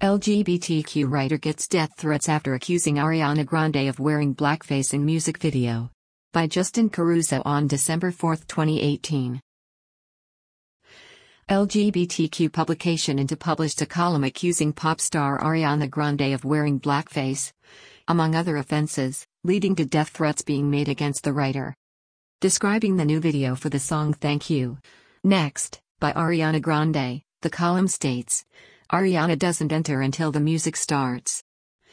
LGBTQ writer gets death threats after accusing Ariana Grande of wearing blackface in music video. By Justin Caruso on December 4, 2018. LGBTQ publication Into published a column accusing pop star Ariana Grande of wearing blackface, among other offenses, leading to death threats being made against the writer. Describing the new video for the song Thank You, Next, by Ariana Grande, the column states, Ariana doesn't enter until the music starts.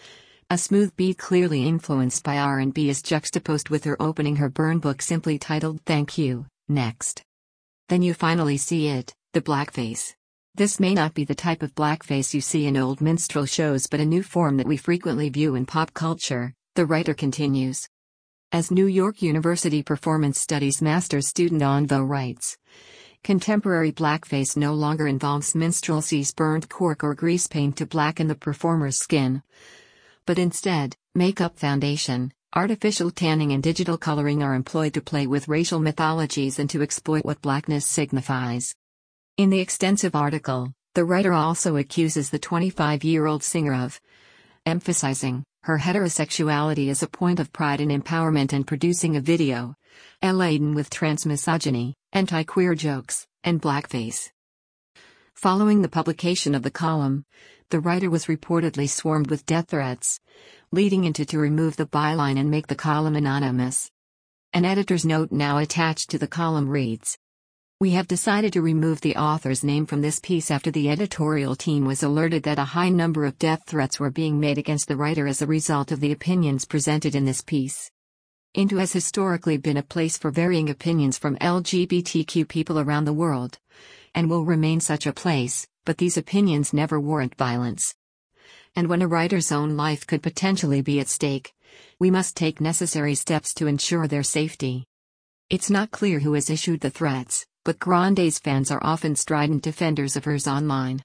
A smooth beat clearly influenced by R&B is juxtaposed with her opening her burn book simply titled Thank You, Next. Then you finally see it, the blackface. This may not be the type of blackface you see in old minstrel shows but a new form that we frequently view in pop culture, the writer continues. As New York University Performance Studies master's student Onvo writes, contemporary blackface no longer involves minstrelsy's burned cork or grease paint to blacken the performer's skin, but instead, makeup, foundation, artificial tanning and digital coloring are employed to play with racial mythologies and to exploit what blackness signifies. In the extensive article, the writer also accuses the 25-year-old singer of emphasizing her heterosexuality as a point of pride and empowerment and producing a video laden with transmisogyny, anti-queer jokes, and blackface. Following the publication of the column, the writer was reportedly swarmed with death threats, leading Into to remove the byline and make the column anonymous. An editor's note now attached to the column reads, "We have decided to remove the author's name from this piece after the editorial team was alerted that a high number of death threats were being made against the writer as a result of the opinions presented in this piece." Into has historically been a place for varying opinions from LGBTQ people around the world, and will remain such a place, but these opinions never warrant violence. And when a writer's own life could potentially be at stake, we must take necessary steps to ensure their safety. It's not clear who has issued the threats, but Grande's fans are often strident defenders of hers online.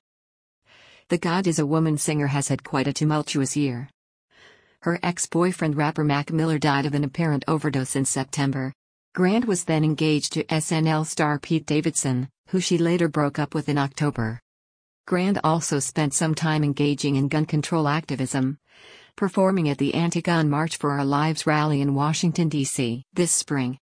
The God is a Woman singer has had quite a tumultuous year. Her ex-boyfriend rapper Mac Miller died of an apparent overdose in September. Grande was then engaged to SNL star Pete Davidson, who she later broke up with in October. Grande also spent some time engaging in gun control activism, performing at the Anti-Gun March for Our Lives rally in Washington, D.C. this spring.